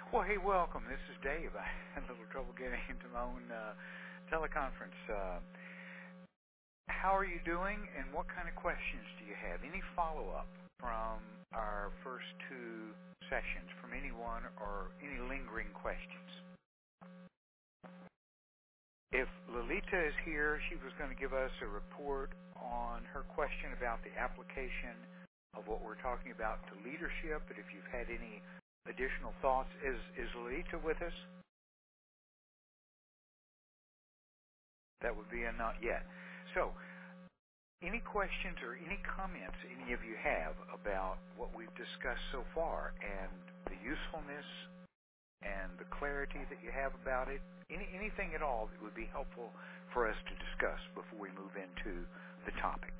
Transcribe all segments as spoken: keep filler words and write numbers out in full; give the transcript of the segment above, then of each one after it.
Well, hey, welcome. This is Dave. I had a little trouble getting into my own uh, teleconference. Uh, how are you doing, and what kind of questions do you have? Any follow-up from our first two sessions from anyone or any lingering questions? If Lolita is here, she was going to give us a report on her question about the application of what we're talking about to leadership, but if you've had any additional thoughts, is, is Lolita with us? That would be a not yet. So, any questions or any comments any of you have about what we've discussed so far and the usefulness and the clarity that you have about it? Any, anything at all that would be helpful for us to discuss before we move into the topic?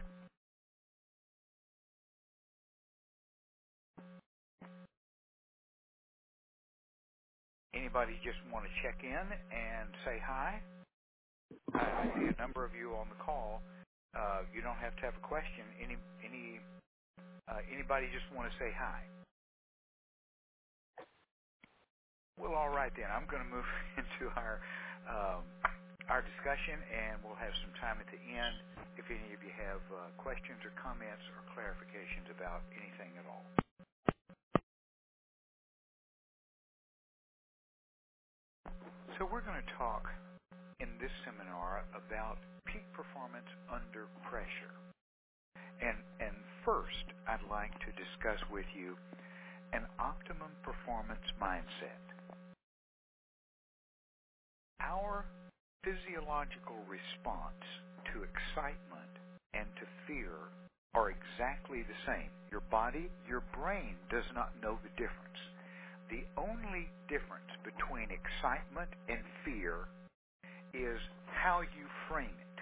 Anybody just want to check in and say hi? I, I see a number of you on the call. Uh, you don't have to have a question. Any, any, uh, anybody just want to say hi? Well, all right then. I'm going to move into our um, our discussion, and we'll have some time at the end if any of you have uh, questions or comments or clarifications about anything at all. So we're going to talk in this seminar about peak performance under pressure. And, and first, I'd like to discuss with you an optimum performance mindset. Our physiological response to excitement and to fear are exactly the same. Your body, your brain does not know the difference. The only difference between excitement and fear is how you frame it.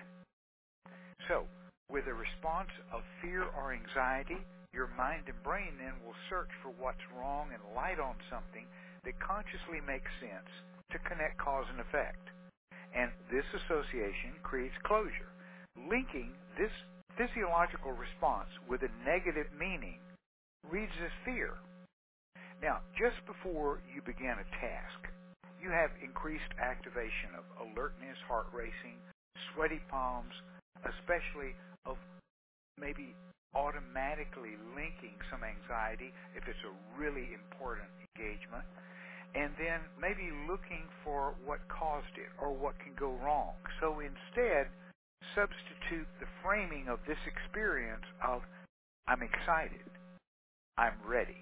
So, with a response of fear or anxiety, your mind and brain then will search for what's wrong and light on something that consciously makes sense to connect cause and effect. And this association creates closure. Linking this physiological response with a negative meaning reads as fear. Now, just before you begin a task, you have increased activation of alertness, heart racing, sweaty palms, especially of maybe automatically linking some anxiety if it's a really important engagement, and then maybe looking for what caused it or what can go wrong. So instead, substitute the framing of this experience of, I'm excited, I'm ready,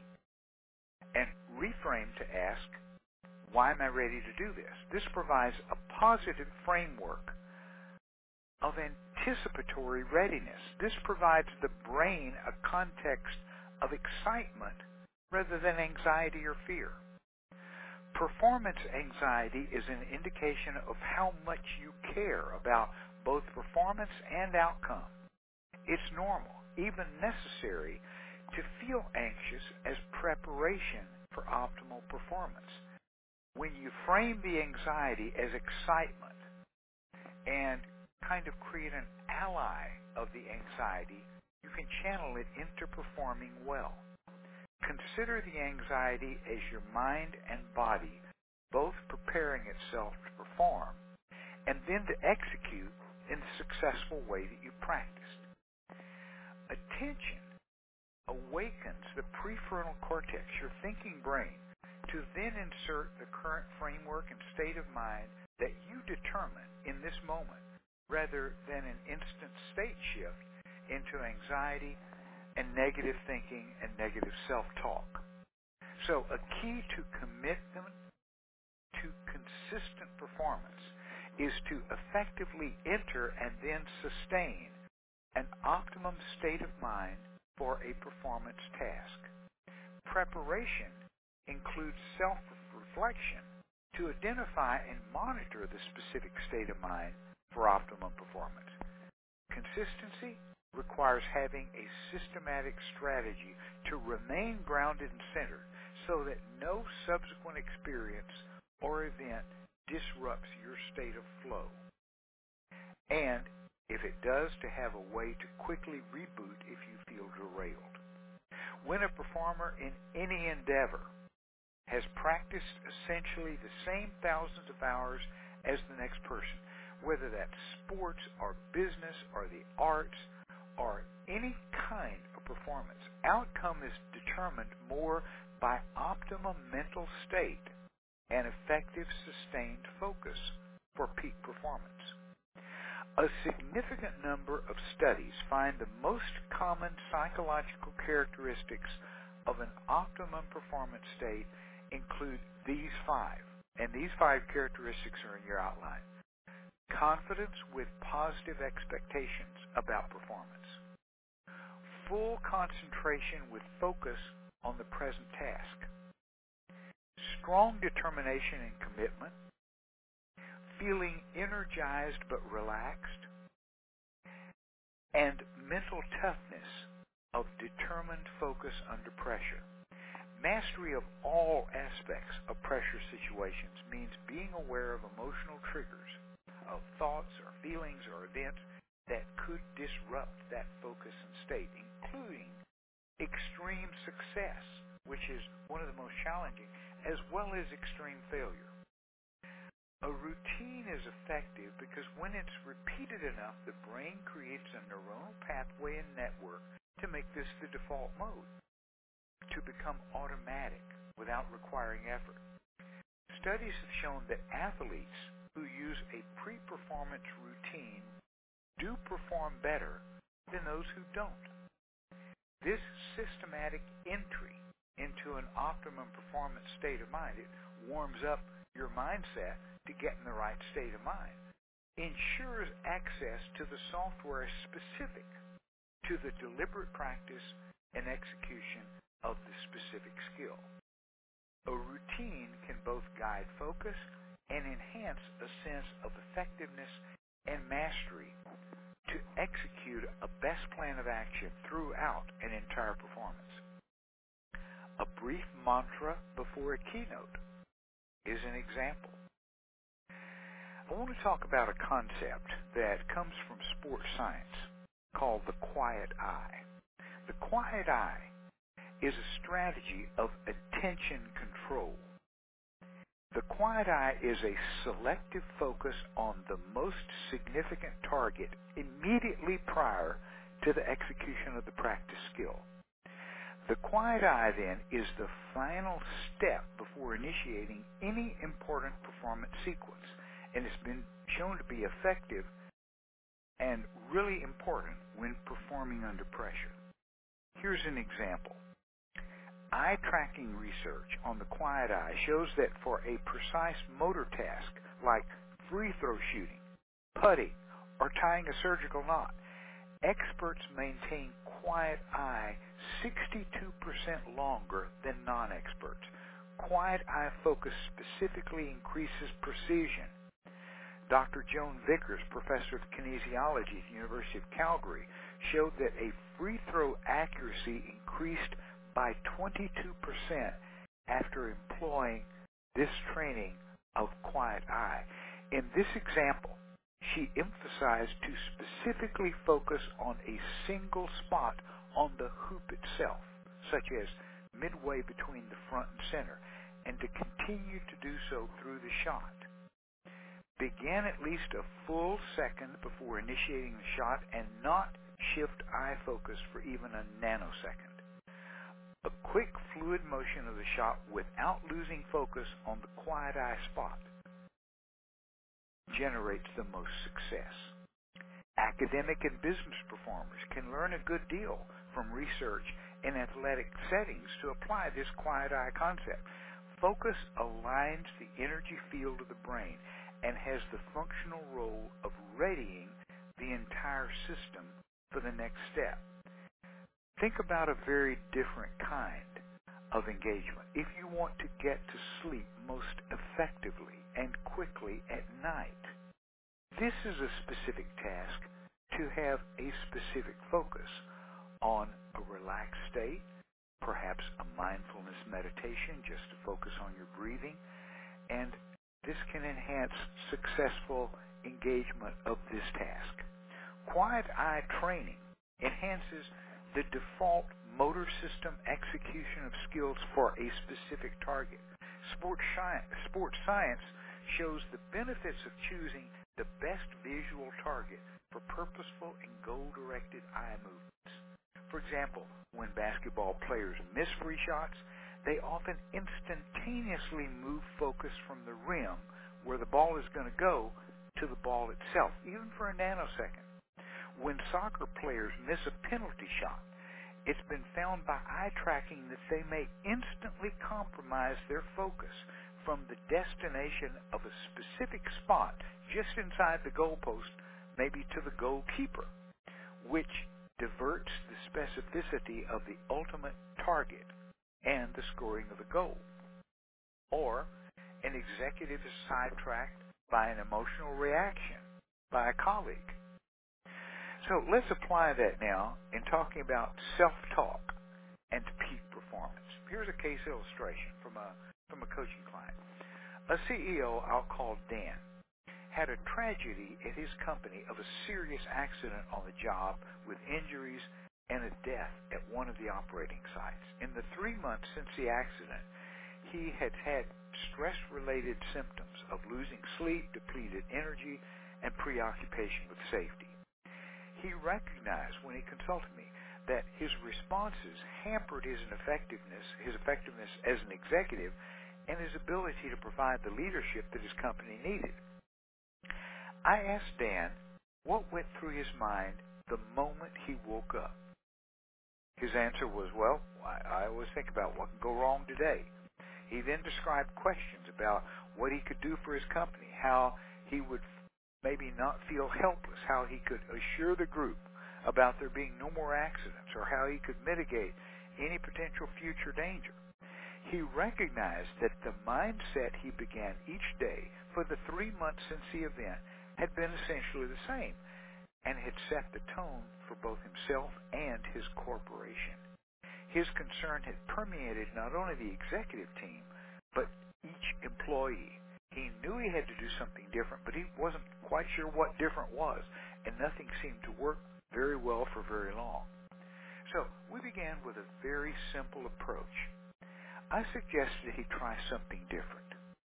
and reframe to ask, why am I ready to do this? This provides a positive framework of anticipatory readiness. This provides the brain a context of excitement rather than anxiety or fear. Performance anxiety is an indication of how much you care about both performance and outcome. It's normal, even necessary, to feel anxious as preparation for optimal performance. When you frame the anxiety as excitement and kind of create an ally of the anxiety, you can channel it into performing well. Consider the anxiety as your mind and body both preparing itself to perform and then to execute in the successful way that you practiced. Attention awakens the prefrontal cortex, your thinking brain, to then insert the current framework and state of mind that you determine in this moment, rather than an instant state shift into anxiety and negative thinking and negative self-talk. So a key to commitment to consistent performance is to effectively enter and then sustain an optimum state of mind for a performance task. Preparation includes self-reflection to identify and monitor the specific state of mind for optimum performance. Consistency requires having a systematic strategy to remain grounded and centered so that no subsequent experience or event disrupts your state of flow. And if it does, to have a way to quickly reboot if you feel derailed. When a performer in any endeavor has practiced essentially the same thousands of hours as the next person, whether that's sports or business or the arts or any kind of performance. Outcome is determined more by optimum mental state and effective sustained focus for peak performance. A significant number of studies find the most common psychological characteristics of an optimum performance state include these five, and these five characteristics are in your outline. Confidence with positive expectations about performance. Full concentration with focus on the present task. Strong determination and commitment. Feeling energized but relaxed. And mental toughness of determined focus under pressure. Mastery of all aspects of pressure situations means being aware of emotional triggers, of thoughts or feelings or events that could disrupt that focus and state, including extreme success, which is one of the most challenging, as well as extreme failure. A routine is effective because when it's repeated enough, the brain creates a neuronal pathway and network to make this the default mode, to become automatic without requiring effort. Studies have shown that athletes who use a pre-performance routine do perform better than those who don't. This systematic entry into an optimum performance state of mind, it warms up your mindset to get in the right state of mind, ensures access to the software specific to the deliberate practice and execution of the specific skill. A routine can both guide focus and enhance a sense of effectiveness and mastery to execute a best plan of action throughout an entire performance. A brief mantra before a keynote is an example. I want to talk about a concept that comes from sports science called the quiet eye. The quiet eye is a strategy of attention control. The quiet eye is a selective focus on the most significant target immediately prior to the execution of the practice skill. The quiet eye, then, is the final step before initiating any important performance sequence, and it's been shown to be effective and really important when performing under pressure. Here's an example. Eye tracking research on the quiet eye shows that for a precise motor task like free throw shooting, putting, or tying a surgical knot, experts maintain quiet eye sixty-two percent longer than non-experts. Quiet eye focus specifically increases precision. Doctor Joan Vickers, professor of kinesiology at the University of Calgary, showed that a free throw accuracy increased by twenty-two percent after employing this training of quiet eye. In this example, she emphasized to specifically focus on a single spot on the hoop itself, such as midway between the front and center, and to continue to do so through the shot. Begin at least a full second before initiating the shot and not shift eye focus for even a nanosecond. A quick fluid motion of the shot without losing focus on the quiet eye spot generates the most success. Academic and business performers can learn a good deal from research in athletic settings to apply this quiet eye concept. Focus aligns the energy field of the brain and has the functional role of readying the entire system for the next step. Think about a very different kind of engagement. If you want to get to sleep most effectively and quickly at night, this is a specific task to have a specific focus on a relaxed state, perhaps a mindfulness meditation just to focus on your breathing, and this can enhance successful engagement of this task. Quiet eye training enhances the default motor system execution of skills for a specific target. Sports science, sports science shows the benefits of choosing the best visual target for purposeful and goal-directed eye movements. For example, when basketball players miss free shots, they often instantaneously move focus from the rim, where the ball is going to go, to the ball itself, even for a nanosecond. When soccer players miss a penalty shot, it's been found by eye tracking that they may instantly compromise their focus from the destination of a specific spot just inside the goalpost, maybe to the goalkeeper, which diverts the specificity of the ultimate target and the scoring of the goal. Or an executive is sidetracked by an emotional reaction by a colleague. So let's apply that now in talking about self-talk and peak performance. Here's a case illustration from a from a coaching client. A C E O I'll call Dan had a tragedy at his company of a serious accident on the job with injuries and a death at one of the operating sites. In the three months since the accident, he had had stress-related symptoms of losing sleep, depleted energy, and preoccupation with safety. He recognized when he consulted me that his responses hampered his effectiveness, his effectiveness as an executive, and his ability to provide the leadership that his company needed. I asked Dan what went through his mind the moment he woke up. His answer was, well, I, I always think about what can go wrong today. He then described questions about what he could do for his company, how he would maybe not feel helpless, how he could assure the group about there being no more accidents, or how he could mitigate any potential future danger. He recognized that the mindset he began each day for the three months since the event had been essentially the same and had set the tone for both himself and his corporation. His concern had permeated not only the executive team, but each employee. He knew he had to do something different, but he wasn't quite sure what different was, and nothing seemed to work very well for very long. So we began with a very simple approach. I suggested he try something different.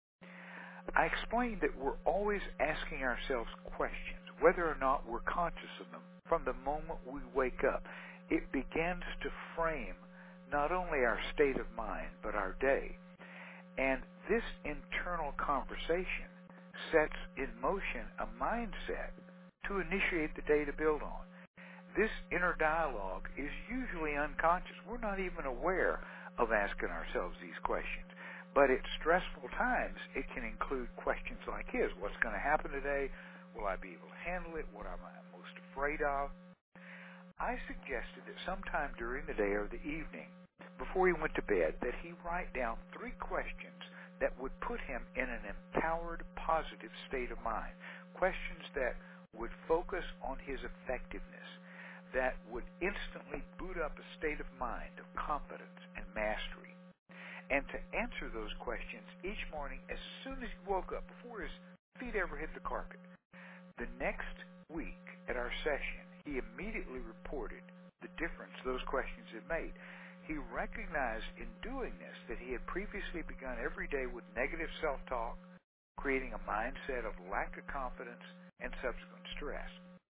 I explained that we're always asking ourselves questions, whether or not we're conscious of them, from the moment we wake up. It begins to frame not only our state of mind, but our day. And this internal conversation sets in motion a mindset to initiate the day to build on. This inner dialogue is usually unconscious. We're not even aware of asking ourselves these questions. But at stressful times, it can include questions like his. What's going to happen today? Will I be able to handle it? What am I most afraid of? I suggested that sometime during the day or the evening, before he went to bed, that he write down three questions that would put him in an empowered, positive state of mind. Questions that would focus on his effectiveness, that would instantly boot up a state of mind of confidence and mastery. And to answer those questions each morning as soon as he woke up, before his feet ever hit the carpet. The next week at our session, he immediately reported the difference those questions had made. He recognized in doing this that he had previously begun every day with negative self-talk, creating a mindset of lack of confidence and subsequent stress.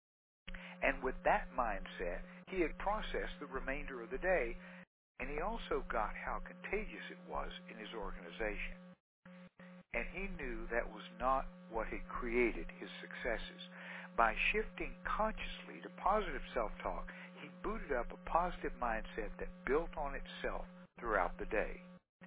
And with that mindset, he had processed the remainder of the day, and he also got how contagious it was in his organization. And he knew that was not what had created his successes. By shifting consciously to positive self-talk, he booted up a positive mindset that built on itself throughout the day.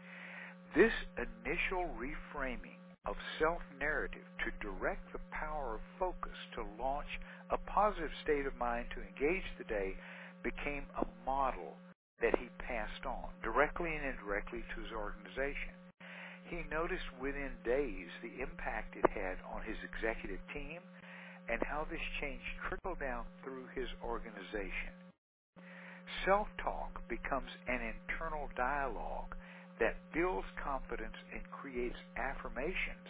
This initial reframing of self-narrative to direct the power of focus to launch a positive state of mind to engage the day became a model that he passed on, directly and indirectly, to his organization. He noticed within days the impact it had on his executive team and how this change trickled down through his organization. Self-talk becomes an internal dialogue that builds confidence and creates affirmations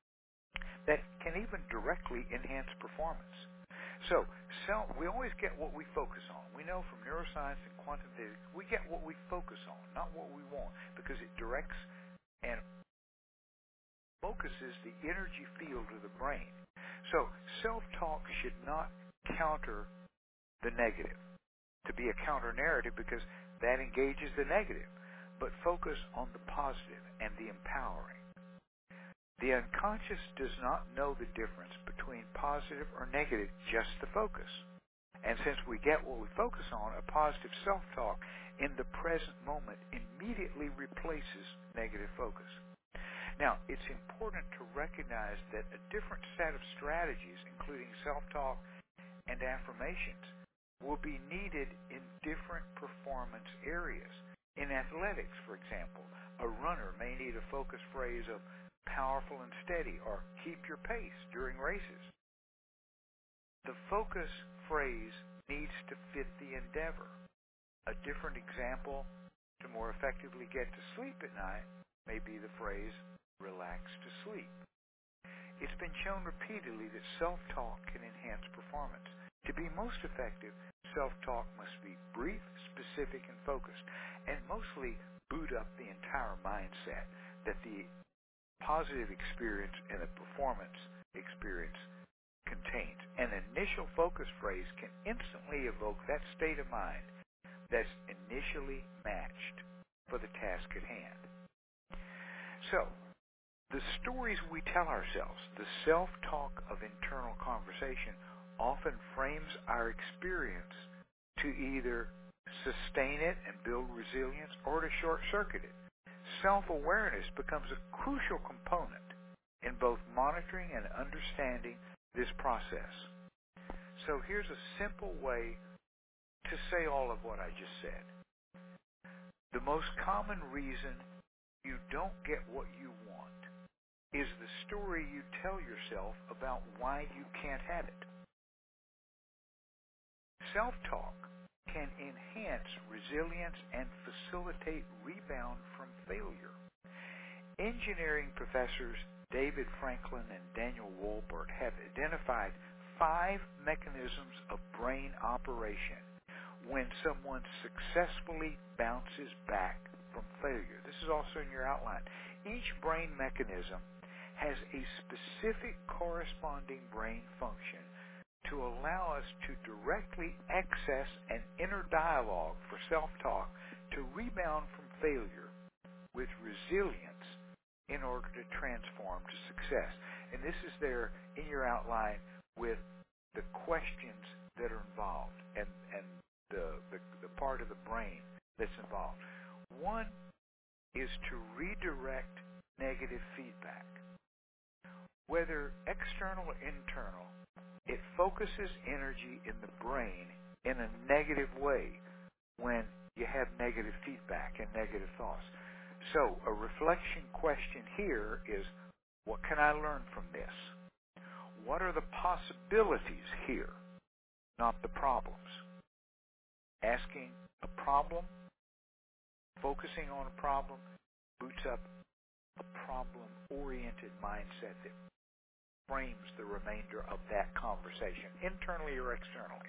that can even directly enhance performance. So, self, we always get what we focus on. We know from neuroscience and quantum physics, we get what we focus on, not what we want, because it directs and Focus is the energy field of the brain. So self-talk should not counter the negative, to be a counter-narrative, because that engages the negative, but focus on the positive and the empowering. The unconscious does not know the difference between positive or negative, just the focus. And since we get what we focus on, a positive self-talk in the present moment immediately replaces negative focus. Now, it's important to recognize that a different set of strategies, including self-talk and affirmations, will be needed in different performance areas. In athletics, for example, a runner may need a focus phrase of powerful and steady, or keep your pace during races. The focus phrase needs to fit the endeavor. A different example to more effectively get to sleep at night may be the phrase, relax to sleep. It's been shown repeatedly that self-talk can enhance performance. To be most effective, self-talk must be brief, specific, and focused, and mostly boot up the entire mindset that the positive experience and the performance experience contains. An initial focus phrase can instantly evoke that state of mind that's initially matched for the task at hand. So, the stories we tell ourselves, the self-talk of internal conversation, often frames our experience to either sustain it and build resilience or to short-circuit it. Self-awareness becomes a crucial component in both monitoring and understanding this process. So here's a simple way to say all of what I just said. The most common reason you don't get what you want is the story you tell yourself about why you can't have it. Self-talk can enhance resilience and facilitate rebound from failure. Engineering professors David Franklin and Daniel Wolbert have identified five mechanisms of brain operation when someone successfully bounces back from failure. This is also in your outline. Each brain mechanism has a specific corresponding brain function to allow us to directly access an inner dialogue for self-talk to rebound from failure with resilience in order to transform to success. And this is there in your outline with the questions that are involved and, and the, the, the part of the brain that's involved. One is to redirect negative feedback. Whether external or internal, it focuses energy in the brain in a negative way when you have negative feedback and negative thoughts. So a reflection question here is, what can I learn from this? What are the possibilities here, not the problems? Asking a problem, focusing on a problem, boots up a problem-oriented mindset that frames the remainder of that conversation, internally or externally.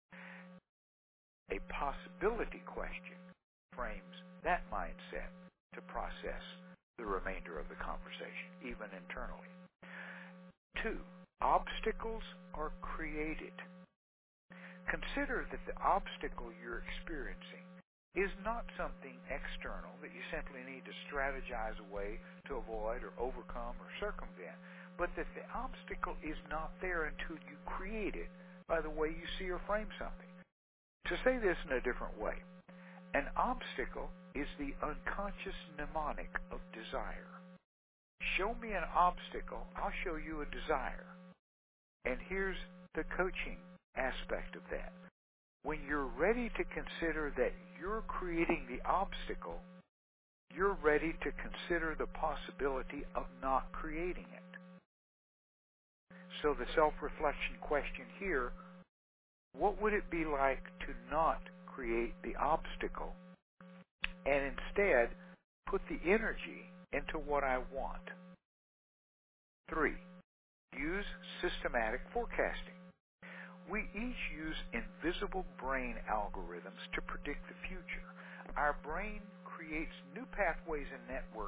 A possibility question frames that mindset to process the remainder of the conversation, even internally. Two, obstacles are created. Consider that the obstacle you're experiencing is not something external that you simply need to strategize away to avoid or overcome or circumvent, but that the obstacle is not there until you create it by the way you see or frame something. To say this in a different way, an obstacle is the unconscious mnemonic of desire. Show me an obstacle, I'll show you a desire. And here's the coaching aspect of that. When you're ready to consider that you're creating the obstacle, you're ready to consider the possibility of not creating it. So the self-reflection question here, what would it be like to not create the obstacle and instead put the energy into what I want? Three, use systematic forecasting. We each use invisible brain algorithms to predict the future. Our brain creates new pathways and networks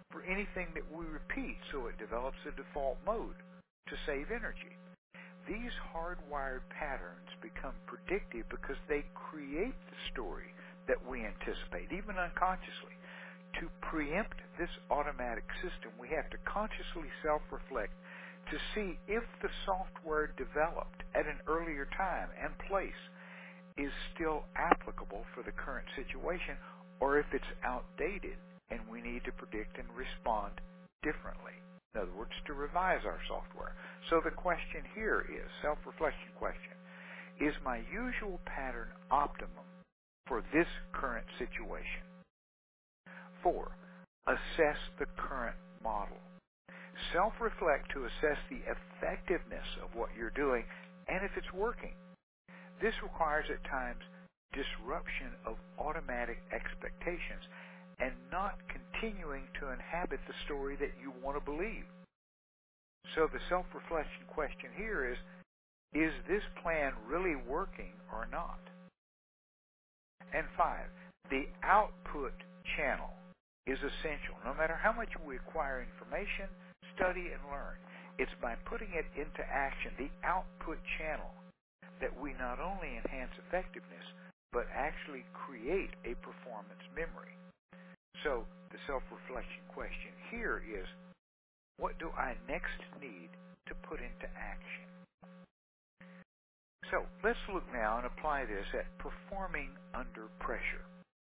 for anything that we repeat, so it develops a default mode to save energy. These hardwired patterns become predictive because they create the story that we anticipate, even unconsciously. To preempt this automatic system, we have to consciously self-reflect to see if the software developed at an earlier time and place is still applicable for the current situation, or if it's outdated and we need to predict and respond differently. In other words, to revise our software. So the question here is, self-reflection question, is my usual pattern optimum for this current situation? Four, assess the current model. Self-reflect to assess the effectiveness of what you're doing and if it's working. This requires at times disruption of automatic expectations and not continuing to inhabit the story that you want to believe. So the self-reflection question here is, is this plan really working or not? And five, the output channel is essential. No matter how much we acquire information, study, and learn, it's by putting it into action, the output channel, that we not only enhance effectiveness, but actually create a performance memory. So the self-reflection question here is, what do I next need to put into action? So let's look now and apply this at performing under pressure.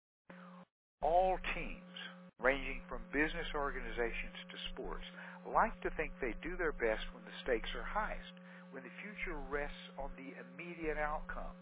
All teams, ranging from business organizations to sports, like to think they do their best when the stakes are highest, when the future rests on the immediate outcome.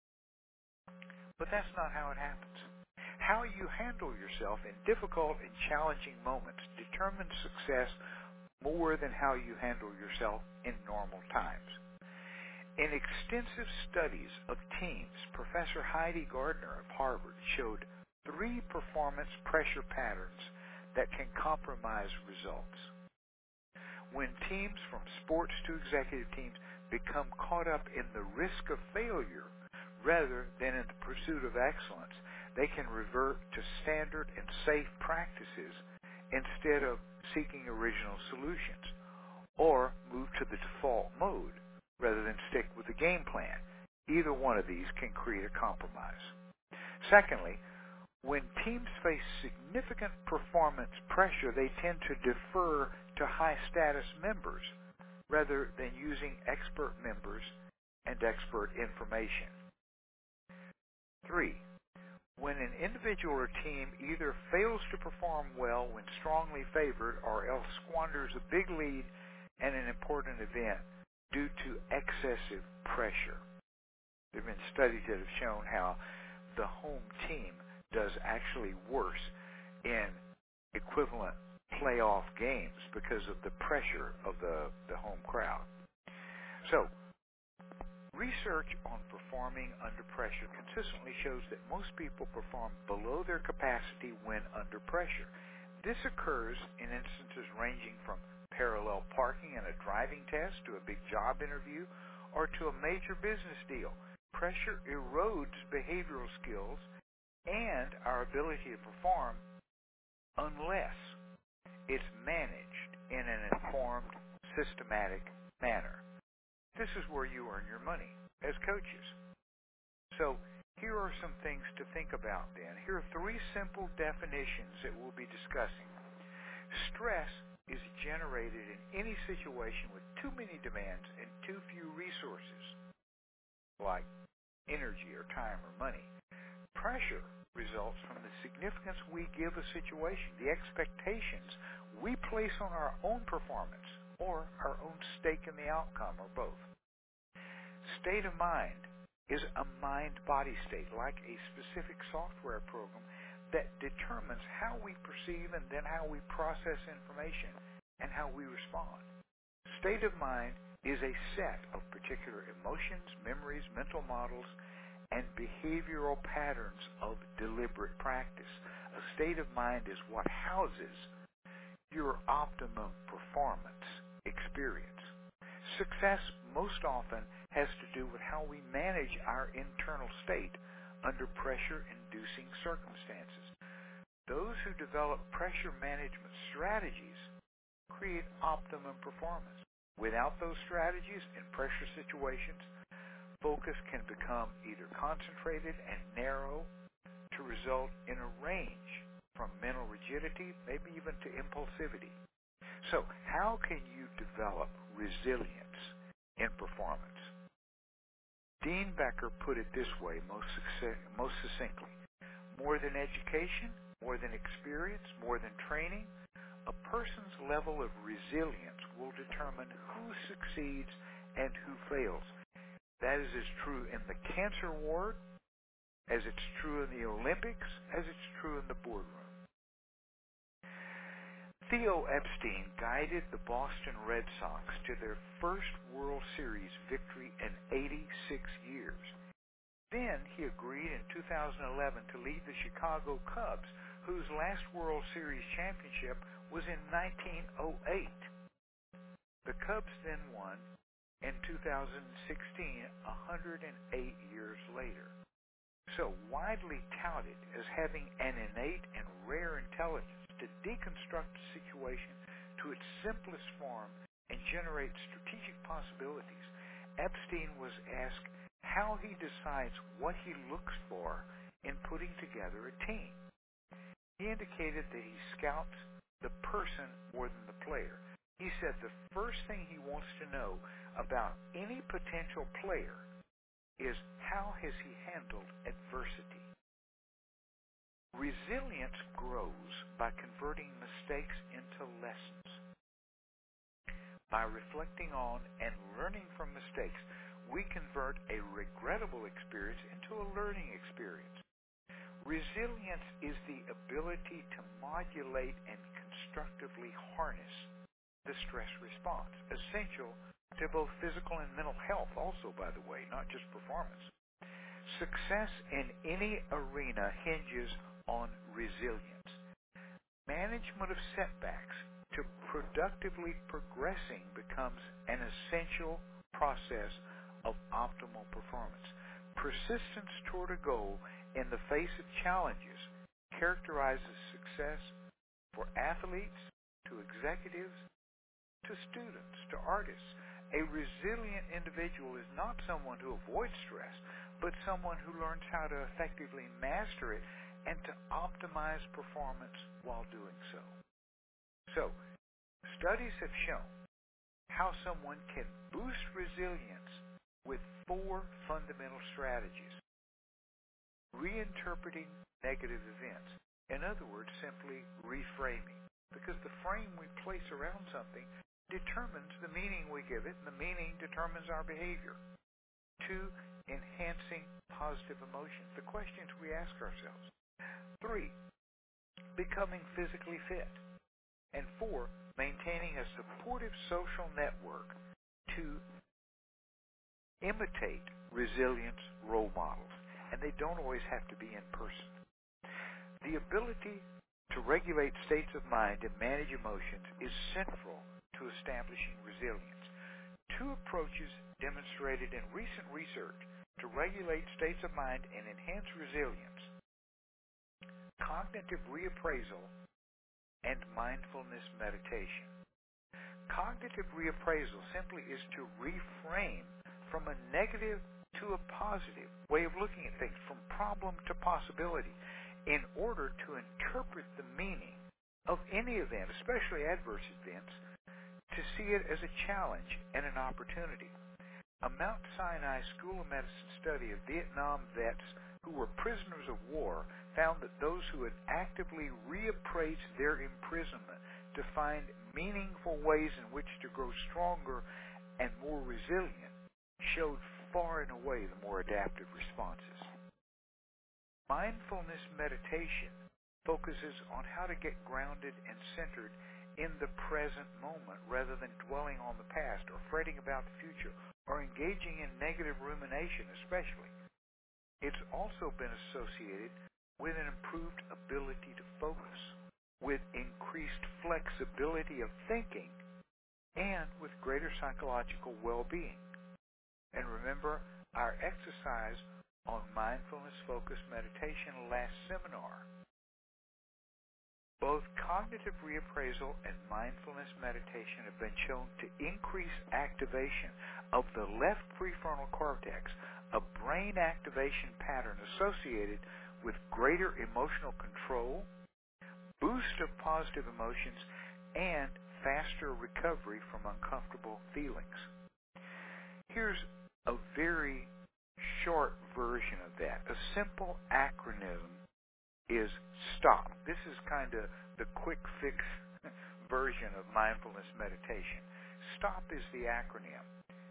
But that's not how it happens. How you handle yourself in difficult and challenging moments determines success more than how you handle yourself in normal times. In extensive studies of teams, Professor Heidi Gardner of Harvard showed three performance pressure patterns that can compromise results. When teams from sports to executive teams become caught up in the risk of failure rather than in the pursuit of excellence, they can revert to standard and safe practices instead of seeking original solutions, or move to the default mode rather than stick with the game plan. Either one of these can create a compromise. Secondly, when teams face significant performance pressure, they tend to defer to high-status members rather than using expert members and expert information. Three, when an individual or team either fails to perform well when strongly favored or else squanders a big lead and an important event due to excessive pressure. There have been studies that have shown how the home team does actually worse in equivalent playoff games because of the pressure of the, the home crowd. So, research on performing under pressure consistently shows that most people perform below their capacity when under pressure. This occurs in instances ranging from parallel parking in a driving test to a big job interview or to a major business deal. Pressure erodes behavioral skills and our ability to perform unless it's managed in an informed, systematic manner. This is where you earn your money as coaches. So here are some things to think about then. Here are three simple definitions that we'll be discussing. Stress is generated in any situation with too many demands and too few resources, like energy or time or money. Pressure results from the significance we give a situation, the expectations we place on our own performance or our own stake in the outcome, or both. State of mind is a mind-body state, like a specific software program that determines how we perceive and then how we process information and how we respond. State of mind is a set of particular emotions, memories, mental models, and behavioral patterns of deliberate practice. A state of mind is what houses your optimum performance experience. Success most often has to do with how we manage our internal state under pressure-inducing circumstances. Those who develop pressure management strategies create optimum performance. Without those strategies in pressure situations, focus can become either concentrated and narrow to result in a range from mental rigidity, maybe even to impulsivity. So how can you develop resilience in performance? Dean Becker put it this way most, succ- most succinctly. More than education, more than experience, more than training, a person's level of resilience will determine who succeeds and who fails. That is as true in the cancer ward as it's true in the Olympics, as it's true in the boardroom. Theo Epstein guided the Boston Red Sox to their first World Series victory in eighty-six years. Then he agreed in two thousand eleven to lead the Chicago Cubs, whose last World Series championship was in nineteen oh eight. The Cubs then won in two thousand sixteen, one hundred eight years later. So widely touted as having an innate and rare intelligence to deconstruct a situation to its simplest form and generate strategic possibilities, Epstein was asked how he decides what he looks for in putting together a team. He indicated that he scouts the person more than the player. He said the first thing he wants to know about any potential player is how has he handled adversity. Resilience grows by converting mistakes into lessons. By reflecting on and learning from mistakes, we convert a regrettable experience into a learning experience. Resilience is the ability to modulate and constructively harness the stress response, essential to both physical and mental health also, by the way, not just performance. Success in any arena hinges on resilience. Management of setbacks to productively progressing becomes an essential process of optimal performance. Persistence toward a goal in the face of challenges characterizes success for athletes, to executives, to students, to artists. A resilient individual is not someone who avoids stress, but someone who learns how to effectively master it and to optimize performance while doing so. So, studies have shown how someone can boost resilience with four fundamental strategies. Reinterpreting negative events. In other words, simply reframing. Because the frame we place around something determines the meaning we give it, and the meaning determines our behavior. Two, enhancing positive emotions, the questions we ask ourselves. Three, becoming physically fit. And four, maintaining a supportive social network to imitate resilience role models. And they don't always have to be in person. The ability to regulate states of mind and manage emotions is central to establishing resilience. Two approaches demonstrated in recent research to regulate states of mind and enhance resilience: cognitive reappraisal and mindfulness meditation. Cognitive reappraisal simply is to reframe from a negative to a positive way of looking at things, from problem to possibility, in order to interpret the meaning of any event, especially adverse events, to see it as a challenge and an opportunity. A Mount Sinai School of Medicine study of Vietnam vets who were prisoners of war found that those who had actively reappraised their imprisonment to find meaningful ways in which to grow stronger and more resilient showed far and away the more adaptive responses. Mindfulness meditation focuses on how to get grounded and centered in the present moment rather than dwelling on the past or fretting about the future or engaging in negative rumination especially. It's also been associated with an improved ability to focus, with increased flexibility of thinking, and with greater psychological well-being. And remember our exercise on mindfulness-focused meditation last seminar. Both cognitive reappraisal and mindfulness meditation have been shown to increase activation of the left prefrontal cortex, a brain activation pattern associated with greater emotional control, boost of positive emotions, and faster recovery from uncomfortable feelings. Here's a very short version of that. A simple acronym is STOP. This is kind of the quick fix version of mindfulness meditation. STOP is the acronym.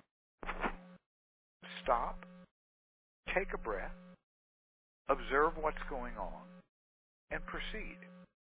Stop, take a breath, observe what's going on, and proceed.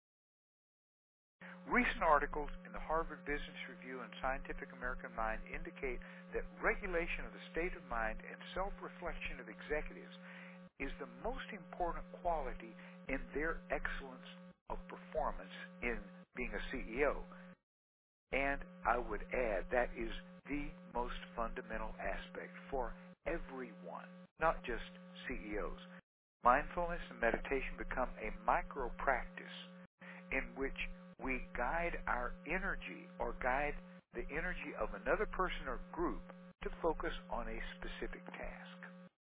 Recent articles in the Harvard Business Review and Scientific American Mind indicate that regulation of the state of mind and self-reflection of executives is the most important quality in their excellence of performance in being a C E O. And I would add that is the most fundamental aspect for everyone, not just C E Os. Mindfulness and meditation become a micro-practice in which we guide our energy or guide the energy of another person or group to focus on a specific task.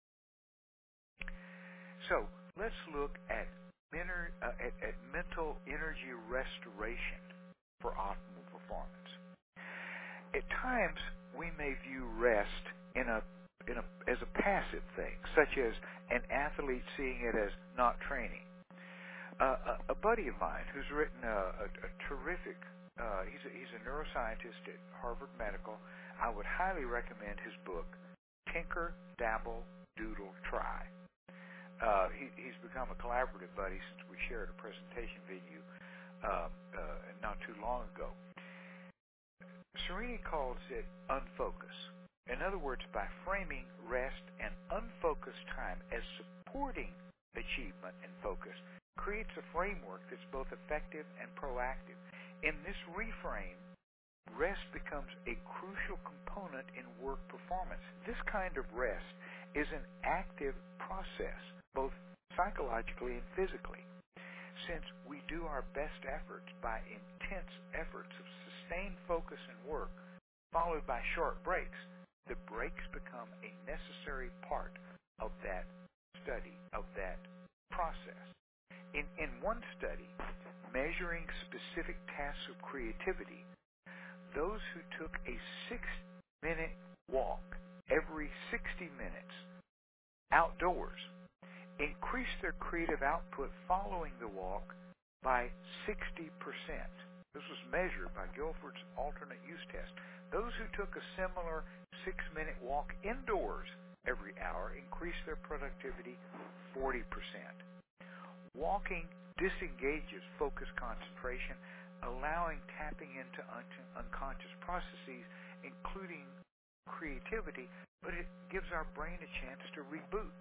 So let's look at, mener, uh, at, at mental energy restoration for optimal performance. At times, we may view rest in a, in a, as a passive thing, such as an athlete seeing it as not training. Uh, a, a buddy of mine who's written a, a, a terrific, uh, he's, a, he's a neuroscientist at Harvard Medical. I would highly recommend his book, Tinker, Dabble, Doodle, Try. Uh, he, he's become a collaborative buddy since we shared a presentation venue uh, uh, not too long ago. Serini calls it unfocus. In other words, by framing rest and unfocused time as supporting achievement and focus, creates a framework that's both effective and proactive. In this reframe, rest becomes a crucial component in work performance. This kind of rest is an active process, both psychologically and physically. Since we do our best efforts by intense efforts of sustained focus and work, followed by short breaks, the breaks become a necessary part of that study, of that process. In, in one study, measuring specific tasks of creativity, those who took a six-minute walk every sixty minutes outdoors increased their creative output following the walk by sixty percent. This was measured by Guilford's alternate use test. Those who took a similar six-minute walk indoors every hour increased their productivity forty percent. Walking disengages focus concentration, allowing tapping into un- unconscious processes, including creativity, but it gives our brain a chance to reboot.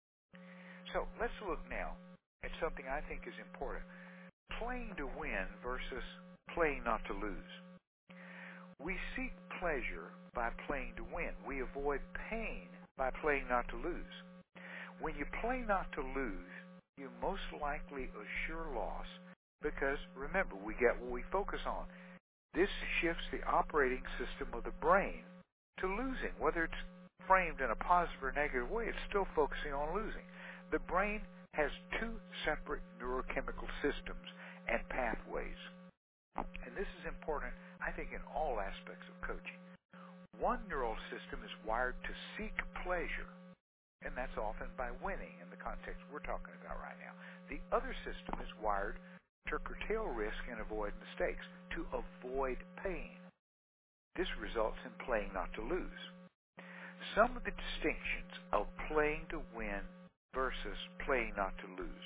So let's look now at something I think is important. Playing to win versus playing not to lose. We seek pleasure by playing to win. We avoid pain by playing not to lose. When you play not to lose, you most likely assure loss because, remember, we get what we focus on. This shifts the operating system of the brain to losing. Whether it's framed in a positive or negative way, it's still focusing on losing. The brain has two separate neurochemical systems and pathways. And this is important, I think, in all aspects of coaching. One neural system is wired to seek pleasure, and that's often by winning in the context we're talking about right now. The other system is wired to curtail risk and avoid mistakes, to avoid pain. This results in playing not to lose. Some of the distinctions of playing to win versus playing not to lose.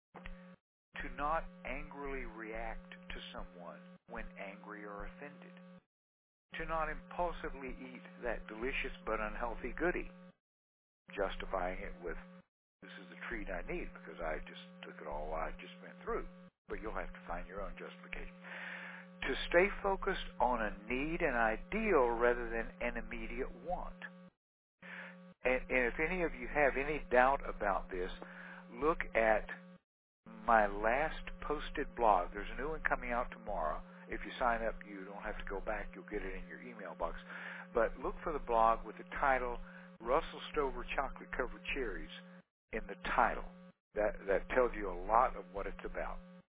To not angrily react to someone when angry or offended. To not impulsively eat that delicious but unhealthy goodie, justifying it with, this is the treat I need because I just took it all I just went through. But you'll have to find your own justification. To stay focused on a need and ideal rather than an immediate want. And, and if any of you have any doubt about this, look at my last posted blog. There's a new one coming out tomorrow. If you sign up, you don't have to go back. You'll get it in your email box. But look for the blog with the title, Russell Stover Chocolate Covered Cherries, in the title. That, that tells you a lot of what it's about.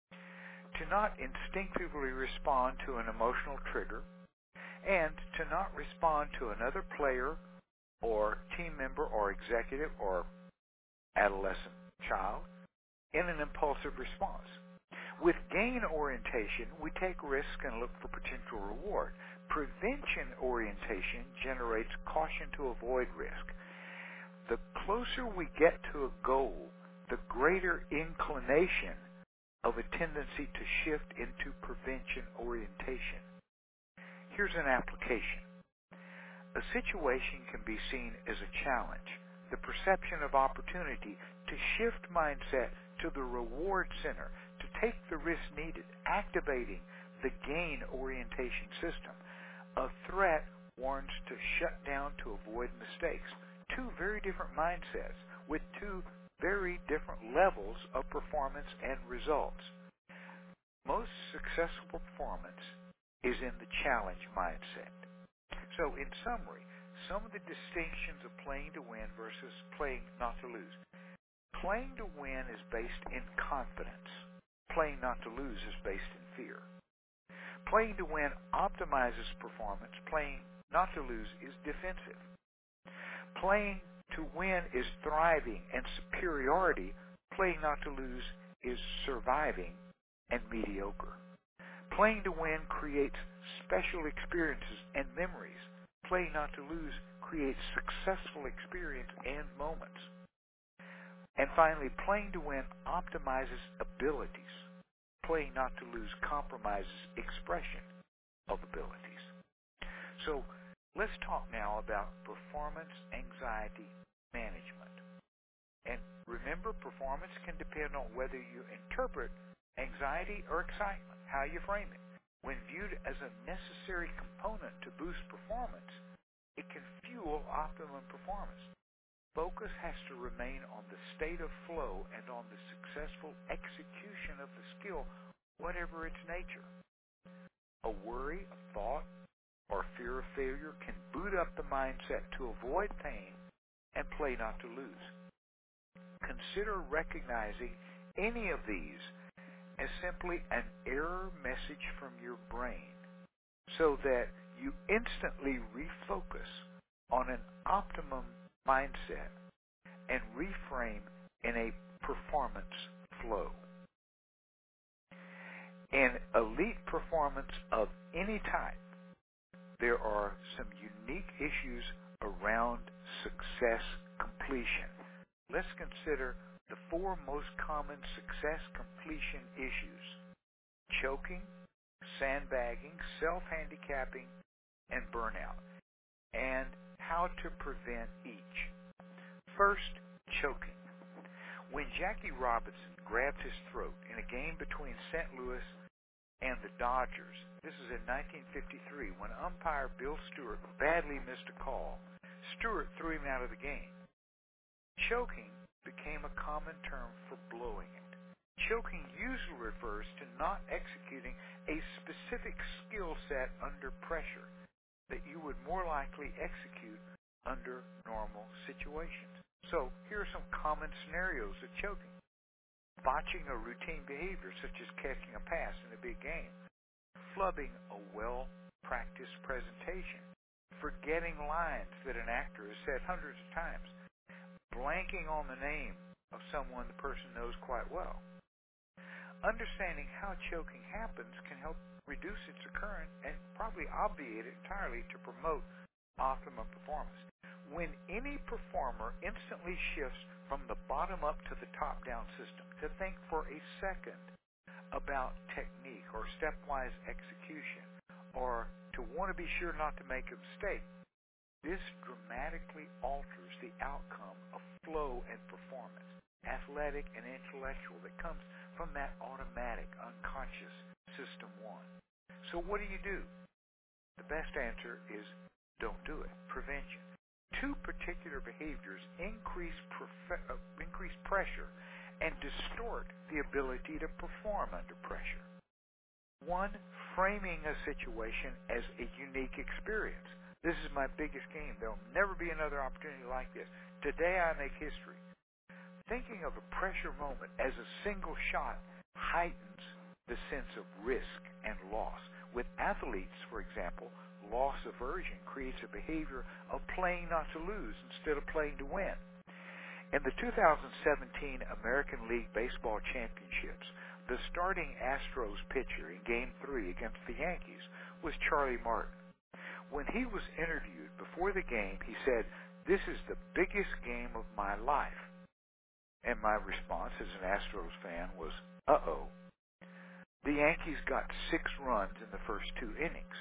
To not instinctively respond to an emotional trigger, and to not respond to another player or team member or executive or adolescent child in an impulsive response. With gain orientation, we take risk and look for potential reward. Prevention orientation generates caution to avoid risk. The closer we get to a goal, the greater inclination of a tendency to shift into prevention orientation. Here's an application. A situation can be seen as a challenge, the perception of opportunity to shift mindset to the reward center, to take the risk needed, activating the gain orientation system. A threat warns to shut down to avoid mistakes. Two very different mindsets with two very different levels of performance and results. Most successful performance is in the challenge mindset. So in summary, some of the distinctions of playing to win versus playing not to lose. Playing to win is based in confidence. Playing not to lose is based in fear. Playing to win optimizes performance. Playing not to lose is defensive. Playing to win is thriving and superiority. Playing not to lose is surviving and mediocre. Playing to win creates special experiences and memories. Playing not to lose creates successful experience and moments. And finally, playing to win optimizes abilities. Playing not to lose compromises expression of abilities. So let's talk now about performance anxiety management. And remember, performance can depend on whether you interpret anxiety or excitement, how you frame it. When viewed as a necessary component to boost performance, it can fuel optimum performance. Focus has to remain on the state of flow and on the successful execution of the skill, whatever its nature. A worry, a thought, or fear of failure can boot up the mindset to avoid pain and play not to lose. Consider recognizing any of these as simply an error message from your brain so that you instantly refocus on an optimum mindset and reframe in a performance flow. In elite performance of any type, there are some unique issues around success completion. Let's consider the four most common success completion issues: choking, sandbagging, self-handicapping, and burnout, and how to prevent each. First, choking. When Jackie Robinson grabbed his throat in a game between Saint Louis and the Dodgers, this is in nineteen fifty-three, when umpire Bill Stewart badly missed a call, Stewart threw him out of the game. Choking became a common term for blowing it. Choking usually refers to not executing a specific skill set under pressure that you would more likely execute under normal situations. So here are some common scenarios of choking. Botching a routine behavior such as catching a pass in a big game, flubbing a well-practiced presentation, forgetting lines that an actor has said hundreds of times, blanking on the name of someone the person knows quite well. Understanding how choking happens can help reduce its occurrence and probably obviate it entirely to promote optimum performance. When any performer instantly shifts from the bottom up to the top down system to think for a second about technique or stepwise execution, or to want to be sure not to make a mistake, this dramatically alters the outcome of flow and performance, athletic and intellectual, that comes from that automatic, unconscious system one. So what do you do? The best answer is don't do it. Prevention. Two particular behaviors increase, profe- uh, increase pressure and distort the ability to perform under pressure. One, framing a situation as a unique experience. This is my biggest game. There will never be another opportunity like this. Today I make history. Thinking of a pressure moment as a single shot heightens the sense of risk and loss. With athletes, for example, loss aversion creates a behavior of playing not to lose instead of playing to win. In the two thousand seventeen American League Baseball Championships, the starting Astros pitcher in Game three against the Yankees was Charlie Martin. When he was interviewed before the game, he said, "This is the biggest game of my life." And my response as an Astros fan was, uh-oh. The Yankees got six runs in the first two innings.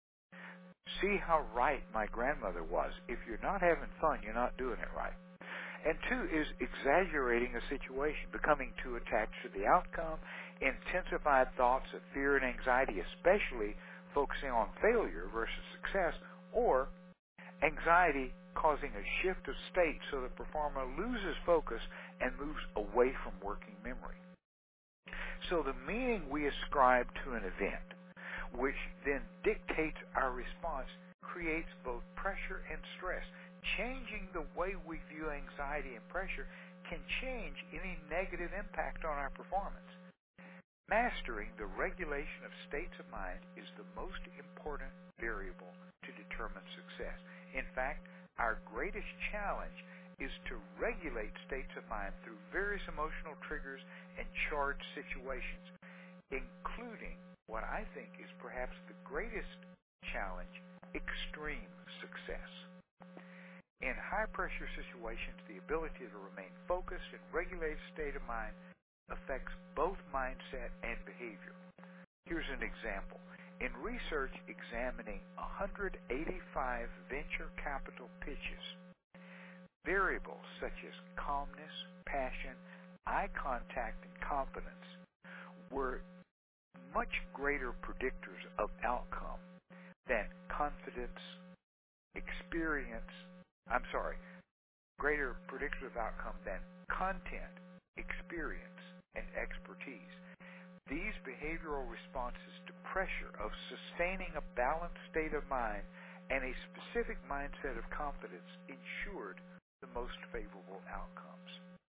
See how right my grandmother was. If you're not having fun, you're not doing it right. And two is exaggerating a situation, becoming too attached to the outcome, intensified thoughts of fear and anxiety, especially focusing on failure versus success, or anxiety causing a shift of state so the performer loses focus and moves away from working memory. So the meaning we ascribe to an event, which then dictates our response, creates both pressure and stress. Changing the way we view anxiety and pressure can change any negative impact on our performance. Mastering the regulation of states of mind is the most important variable to determine success. In fact, our greatest challenge is to regulate states of mind through various emotional triggers and charged situations, including what I think is perhaps the greatest challenge, extreme success. In high-pressure situations, the ability to remain focused and regulate a state of mind affects both mindset and behavior. Here's an example. In research examining one hundred eighty-five venture capital pitches, variables such as calmness, passion, eye contact, and confidence were much greater predictors of outcome than confidence, experience, I'm sorry, greater predictors of outcome than content, experience, and expertise. These behavioral responses to pressure of sustaining a balanced state of mind and a specific mindset of confidence ensured the most favorable outcomes.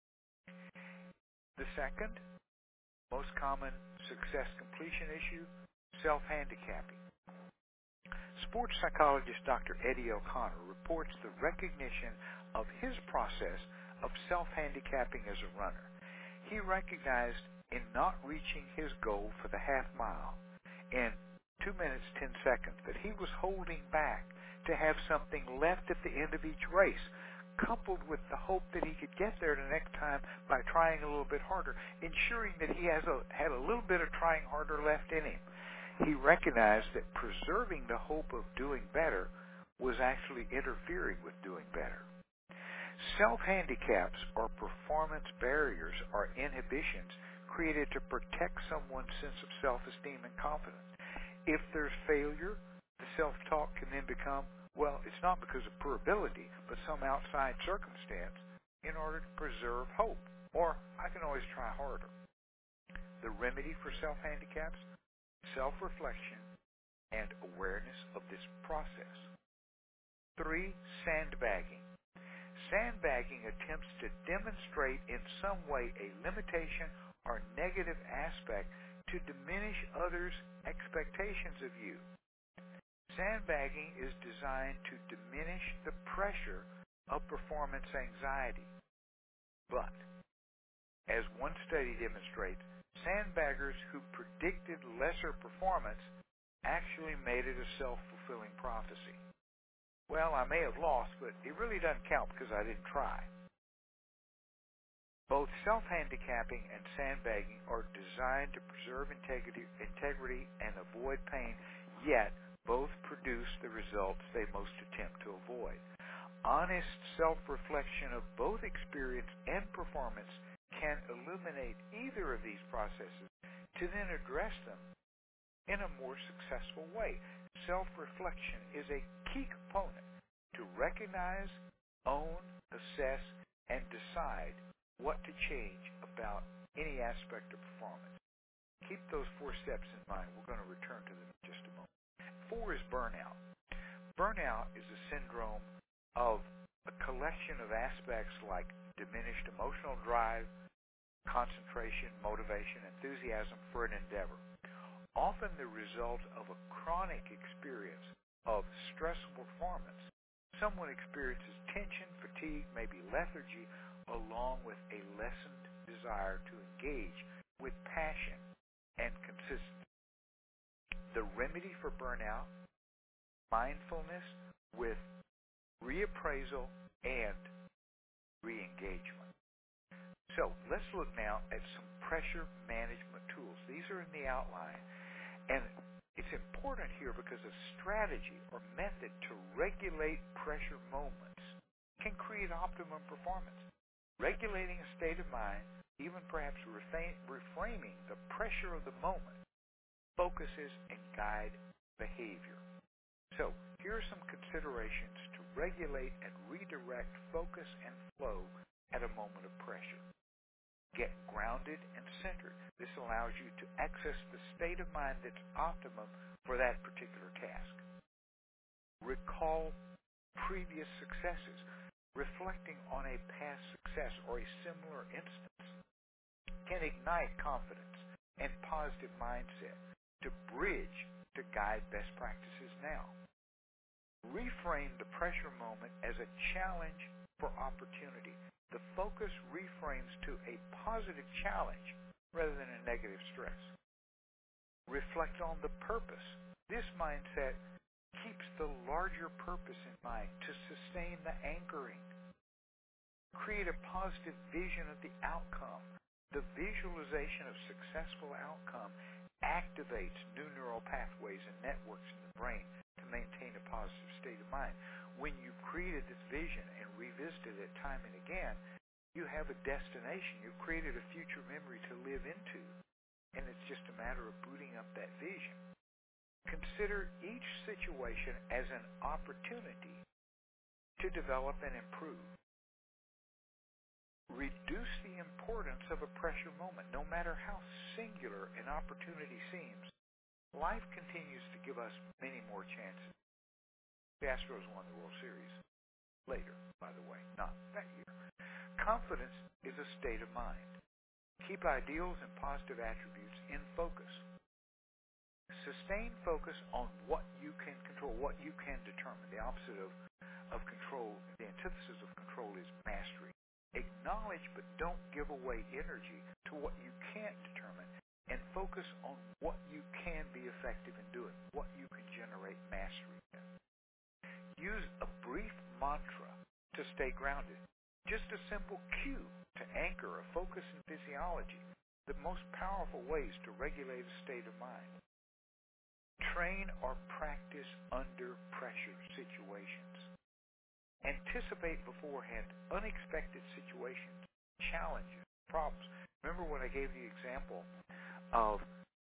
The second, most common success completion issue, self-handicapping. Sports psychologist Doctor Eddie O'Connor reports the recognition of his process of self-handicapping as a runner. He recognized in not reaching his goal for the half mile in two minutes, ten seconds that he was holding back to have something left at the end of each race, coupled with the hope that he could get there the next time by trying a little bit harder, ensuring that he has a, had a little bit of trying harder left in him. He recognized that preserving the hope of doing better was actually interfering with doing better. Self-handicaps or performance barriers are inhibitions created to protect someone's sense of self-esteem and confidence. If there's failure, the self-talk can then become, well, it's not because of poor ability, but some outside circumstance in order to preserve hope. Or I can always try harder. The remedy for self-handicaps? Self-reflection and awareness of this process. Three, sandbagging. Sandbagging attempts to demonstrate in some way a limitation or negative aspect to diminish others' expectations of you. Sandbagging is designed to diminish the pressure of performance anxiety. But, as one study demonstrates, sandbaggers who predicted lesser performance actually made it a self-fulfilling prophecy. Well, I may have lost, but it really doesn't count because I didn't try. Both self-handicapping and sandbagging are designed to preserve integrity, integrity and avoid pain, yet both produce the results they most attempt to avoid. Honest self-reflection of both experience and performance can illuminate either of these processes to then address them in a more successful way. Self-reflection is a key component to recognize, own, assess, and decide what to change about any aspect of performance. Keep those four steps in mind. We're going to return to them in just a moment. Four is burnout. Burnout is a syndrome of a collection of aspects like diminished emotional drive, concentration, motivation, enthusiasm for an endeavor. Often the result of a chronic experience of stressful performance. Someone experiences tension, fatigue, maybe lethargy, along with a lessened desire to engage with passion and consistency. The remedy for burnout, mindfulness with reappraisal and re-engagement. So let's look now at some pressure management tools. These are in the outline. And it's important here because a strategy or method to regulate pressure moments can create optimum performance. Regulating a state of mind, even perhaps reframing the pressure of the moment, focuses and guide behavior. So here are some considerations to regulate and redirect focus and flow at a moment of pressure. Get grounded and centered. This allows you to access the state of mind that's optimum for that particular task. Recall previous successes, reflecting on a past success or a similar instance can ignite confidence and positive mindset to bridge to guide best practices now. Reframe the pressure moment as a challenge for opportunity. The focus reframes to a positive challenge rather than a negative stress. Reflect on the purpose. This mindset keeps the larger purpose in mind to sustain the anchoring. Create a positive vision of the outcome. The visualization of successful outcome activates new neural pathways and networks in the brain to maintain a positive state of mind. When you've created this vision and revisited it time and again, you have a destination. You've created a future memory to live into, and it's just a matter of booting up that vision. Consider each situation as an opportunity to develop and improve. Reduce the importance of a pressure moment. No matter how singular an opportunity seems, life continues to give us many more chances. The Astros won the World Series later, by the way, not that year. Confidence is a state of mind. Keep ideals and positive attributes in focus. Sustain focus on what you can control, what you can determine. The opposite of, of control, the antithesis of control is mastery. Acknowledge but don't give away energy to what you can't determine, and focus on what you can be effective in doing, what you can generate mastery in. Use a brief mantra to stay grounded. Just a simple cue to anchor a focus in physiology, the most powerful ways to regulate a state of mind. Train or practice under pressure situations. Anticipate beforehand unexpected situations, challenges, problems. Remember when I gave the example of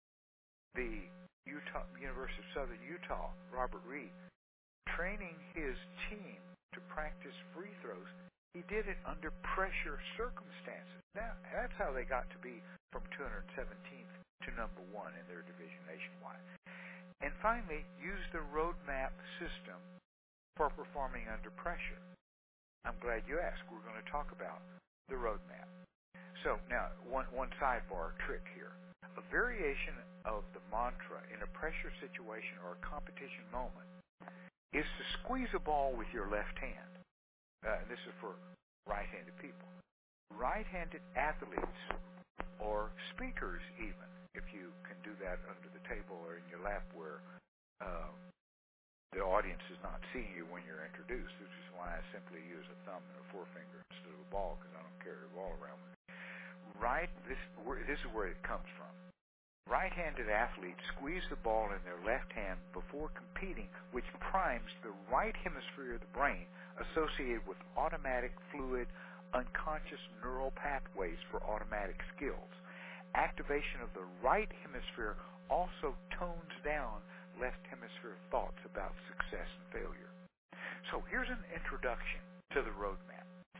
the Utah, University of Southern Utah, Robert Reed, training his team to practice free throws. He did it under pressure circumstances. Now, that's how they got to be from two hundred seventeenth to number one in their division nationwide. And finally, use the roadmap system for performing under pressure. I'm glad you asked. We're going to talk about the roadmap. So now, one, one sidebar trick here. A variation of the mantra in a pressure situation or a competition moment is to squeeze a ball with your left hand. Uh, and this is for right-handed people. Right-handed athletes or speakers even, if you can do that under the table or in your lap where uh, the audience is not seeing you when you're introduced, which is why I simply use a thumb and a forefinger instead of a ball because I don't carry a ball around with me. Right, this, this is where it comes from. Right-handed athletes squeeze the ball in their left hand before competing, which primes the right hemisphere of the brain associated with automatic fluid, unconscious neural pathways for automatic skills. Activation of the right hemisphere also tones down left hemisphere thoughts about success and failure. So here's an introduction to the roadmap.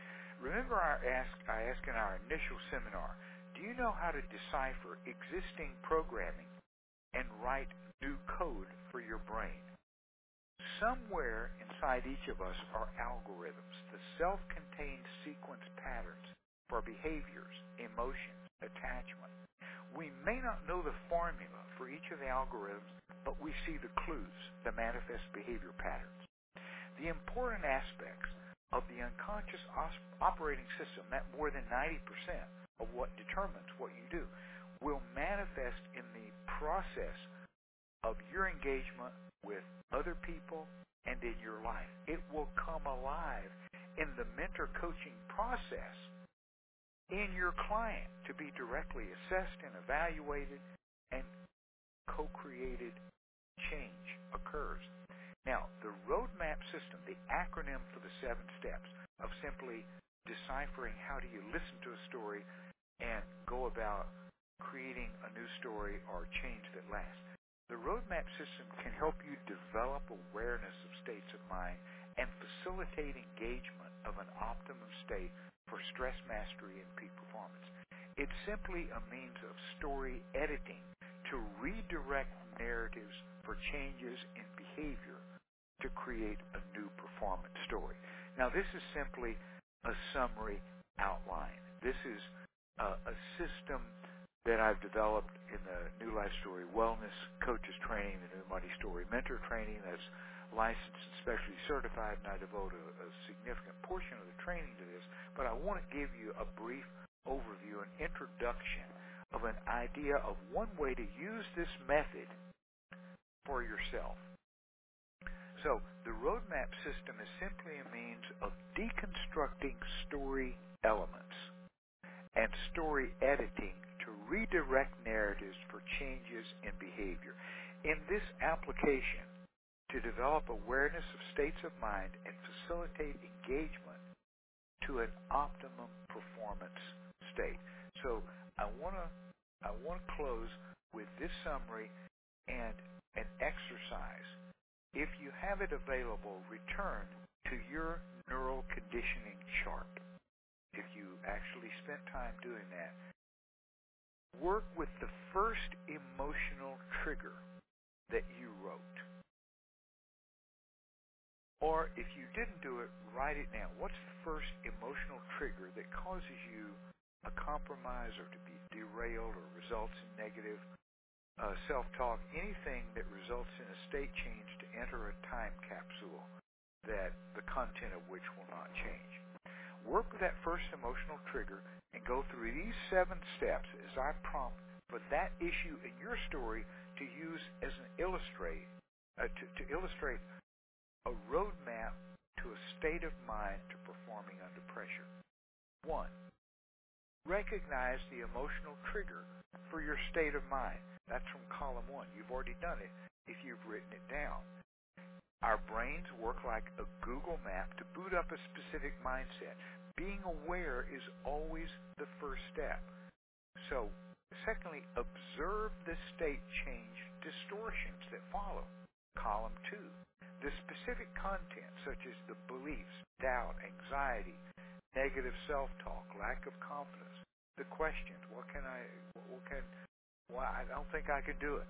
Remember I asked, I asked in our initial seminar, do you know how to decipher existing programming and write new code for your brain? Somewhere inside each of us are algorithms, the self-contained sequence patterns for behaviors, emotions, attachment. We may not know the formula for each of the algorithms, but we see the clues, the manifest behavior patterns. The important aspects of the unconscious operating system, that more than ninety percent of what determines what you do, will manifest in the process of your engagement with other people and in your life. It will come alive in the mentor coaching process in your client to be directly assessed and evaluated, and co-created change occurs. Now, the roadmap system, the acronym for the seven steps of simply deciphering how do you listen to a story and go about creating a new story or change that lasts. The roadmap system can help you develop awareness of states of mind and facilitate engagement of an optimum state for stress mastery and peak performance. It's simply a means of story editing to redirect narratives for changes in behavior to create a new performance story. Now, this is simply a summary outline. This is a, a system that I've developed in the New Life Story Wellness Coaches Training, the New Money Story Mentor Training that's licensed and specially certified, and I devote a, a significant portion of the training to this. But I want to give you a brief overview, an introduction of an idea of one way to use this method for yourself. So the roadmap system is simply a means of deconstructing story elements and story editing to redirect narratives for changes in behavior. In this application, to develop awareness of states of mind and facilitate engagement to an optimum performance state. So I want to I want to close with this summary and an exercise. If you have it available, return to your neural conditioning chart. If you actually spent time doing that, work with the first emotional trigger that you wrote. Or if you didn't do it, write it down. What's the first emotional trigger that causes you a compromise or to be derailed or results in negative uh, self-talk, anything that results in a state change to enter a time capsule that the content of which will not change? Work with that first emotional trigger and go through these seven steps as I prompt for that issue in your story to use as an illustrate, uh, to, to illustrate a roadmap to a state of mind to performing under pressure. One, recognize the emotional trigger for your state of mind. That's from column one. You've already done it if you've written it down. Our brains work like a Google map to boot up a specific mindset. Being aware is always the first step. So, secondly, observe the state change distortions that follow. Column two, the specific content such as the beliefs, doubt, anxiety, negative self-talk, lack of confidence, the questions, what can I, what can, why, I don't think I can do it.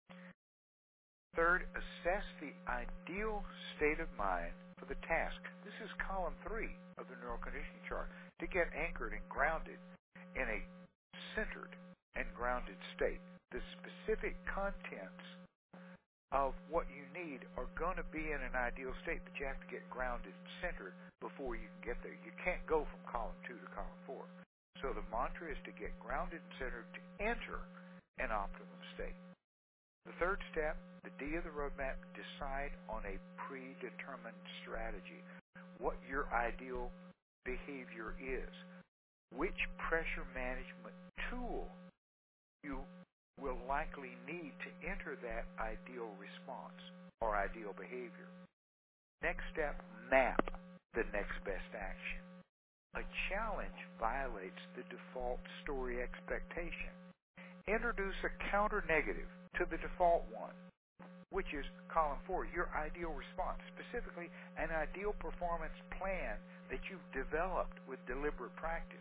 Third, assess the ideal state of mind for the task. This is column three of the neural conditioning chart, to get anchored and grounded in a centered and grounded state. The specific contents of what you need are going to be in an ideal state, but you have to get grounded and centered before you can get there. You can't go from column two to column four. So the mantra is to get grounded and centered to enter an optimum state. The third step, the D of the roadmap, decide on a predetermined strategy, what your ideal behavior is, which pressure management tool you will likely need to enter that ideal response or ideal behavior. Next step, map the next best action. A challenge violates the default story expectation. Introduce a counter negative to the default one. which is column four, your ideal response, specifically an ideal performance plan that you've developed with deliberate practice.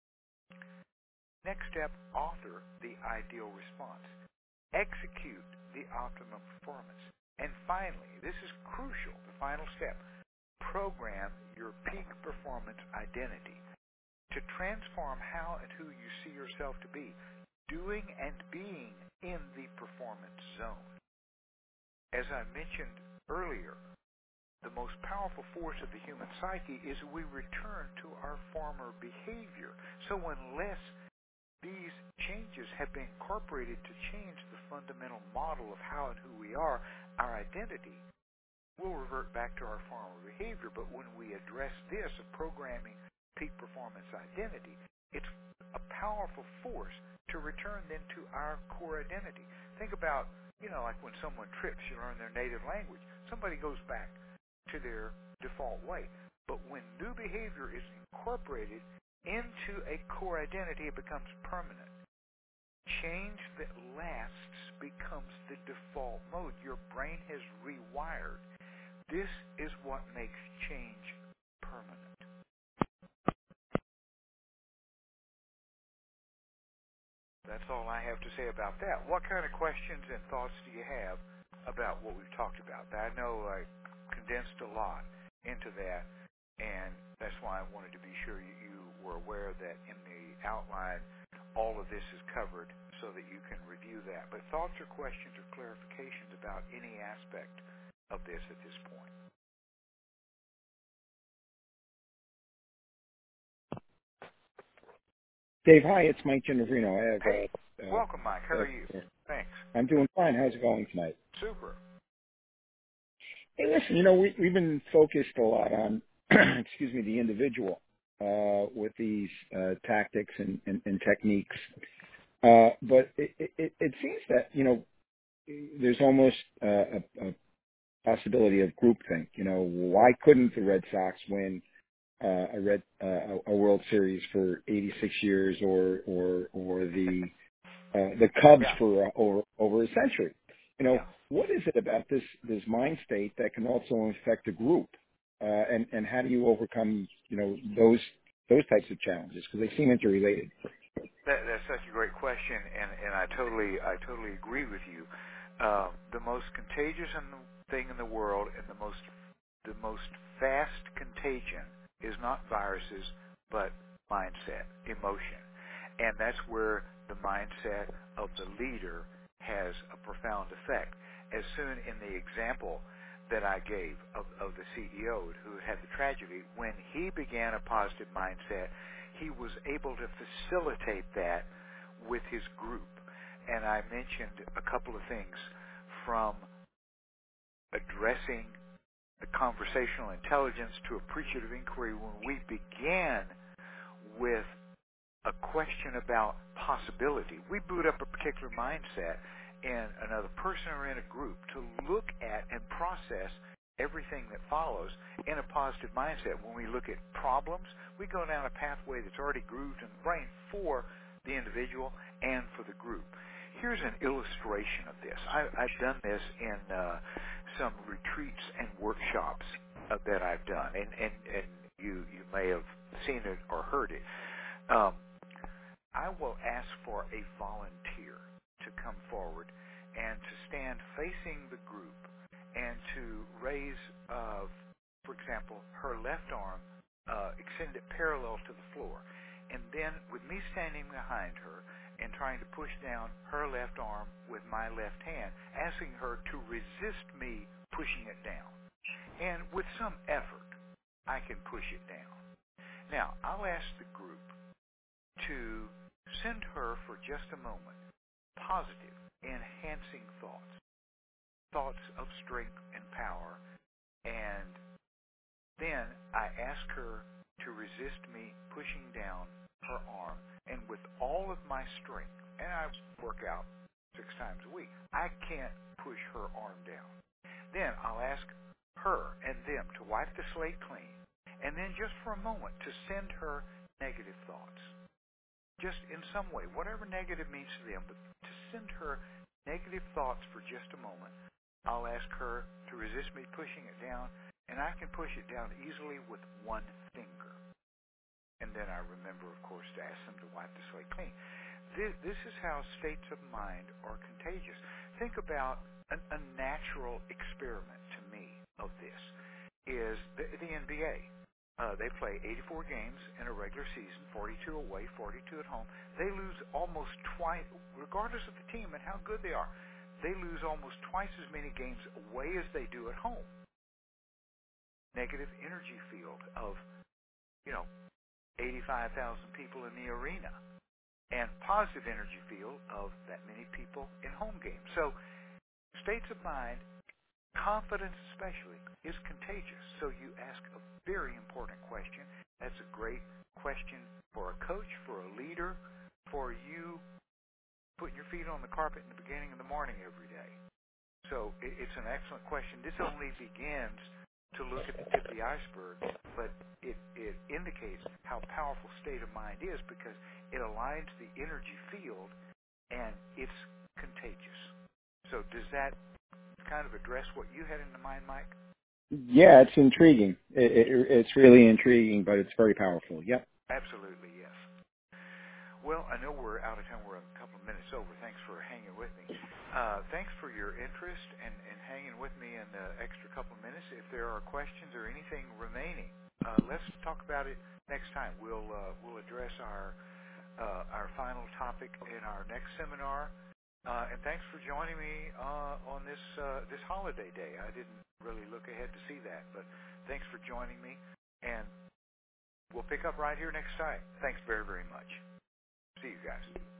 Next step, author the ideal response. Execute the optimum performance. And finally, this is crucial, the final step, program your peak performance identity to transform how and who you see yourself to be, doing and being in the performance zone. As I mentioned earlier, the most powerful force of the human psyche is we return to our former behavior. So unless these changes have been incorporated to change the fundamental model of how and who we are, our identity, we'll revert back to our former behavior. But when we address this of programming peak performance identity, it's a powerful force to return then to our core identity. Think about, you know, like when someone trips, you learn their native language. Somebody goes back to their default way. But when new behavior is incorporated into a core identity, it becomes permanent. Change that lasts becomes the default mode. Your brain has rewired. This is what makes change permanent. That's all I have to say about that. What kind of questions and thoughts do you have about what we've talked about? I know I condensed a lot into that, and that's why I wanted to be sure you were aware that in the outline, all of this is covered so that you can review that. But thoughts or questions or clarifications about any aspect of this at this point? Dave, hi, it's Mike Giannavrino. I have, hey, uh, welcome, Mike. How uh, are you? uh, Thanks. I'm doing fine. How's it going tonight? Super. Hey, listen, you know, we, we've been focused a lot on, excuse me, the individual uh, with these uh, tactics and, and, and techniques. Uh, but it, it, it seems that, you know, there's almost uh, a, a possibility of groupthink. You know, why couldn't the Red Sox win uh, a red uh, a World Series for eighty-six years, or or or the uh, the Cubs Yeah. for uh, over over a century? You know, Yeah. what is it about this this mind state that can also affect a group, uh, and and how do you overcome, you know, those those types of challenges, because they seem interrelated? That, that's such a great question, and, and I totally I totally agree with you. Uh, the most contagious thing in the world, and the most the most fast contagion, is not viruses, but mindset, emotion, and that's where the mindset of the leader has a profound effect. As soon in the example that I gave of, of the C E O who had the tragedy, when he began a positive mindset, he was able to facilitate that with his group. And I mentioned a couple of things, from addressing the conversational intelligence to appreciative inquiry. When we began with a question about possibility, we boot up a particular mindset in another person or in a group to look at and process everything that follows in a positive mindset. When we look at problems, we go down a pathway that's already grooved in the brain for the individual and for the group. Here's an illustration of this. I, I've done this in uh, some retreats and workshops uh, that I've done, and, and, and you, you may have seen it or heard it. Um, I will ask for a volunteer to come forward and to stand facing the group and to raise, uh, for example, her left arm, uh, extended parallel to the floor. And then with me standing behind her and trying to push down her left arm with my left hand, asking her to resist me pushing it down. And with some effort, I can push it down. Now, I'll ask the group to send her for just a moment positive, enhancing thoughts, thoughts of strength and power, and then I ask her to resist me pushing down her arm, and with all of my strength, and I work out six times a week, I can't push her arm down. Then I'll ask her and them to wipe the slate clean, and then just for a moment to send her negative thoughts. just in some way, whatever negative means to them, but to send her negative thoughts for just a moment. I'll ask her to resist me pushing it down, and I can push it down easily with one finger. And then I remember, of course, to ask them to wipe the slate clean. This, this is how states of mind are contagious. Think about an, a natural experiment to me of this is the, the N B A. Uh, they play eighty-four games in a regular season, forty-two away, forty-two at home. They lose almost twice, regardless of the team and how good they are, they lose almost twice as many games away as they do at home. Negative energy field of, you know, eighty-five thousand people in the arena, and positive energy field of that many people in home games. So states of mind, confidence especially, is contagious. So you ask a very important question. That's a great question for a coach, for a leader, for you putting your feet on the carpet in the beginning of the morning every day. So it's an excellent question. This only begins to look at the tip of the iceberg, but it, it indicates how powerful state of mind is because it aligns the energy field and it's contagious. So does that kind of address what you had in mind, Mike? Yeah, it's intriguing. It, it, it's really intriguing, but it's very powerful. Yep. Absolutely, yes. Well, I know we're out of time. We're a couple of minutes over. Thanks for hanging with me. Uh, thanks for your interest and, and hanging with me in the extra couple of minutes. If there are questions or anything remaining, uh, let's talk about it next time. We'll uh, we'll address our uh, our final topic in our next seminar. Uh, and thanks for joining me uh, on this uh, this holiday day. I didn't really look ahead to see that, but thanks for joining me. And we'll pick up right here next time. Thanks very, very much. See you guys.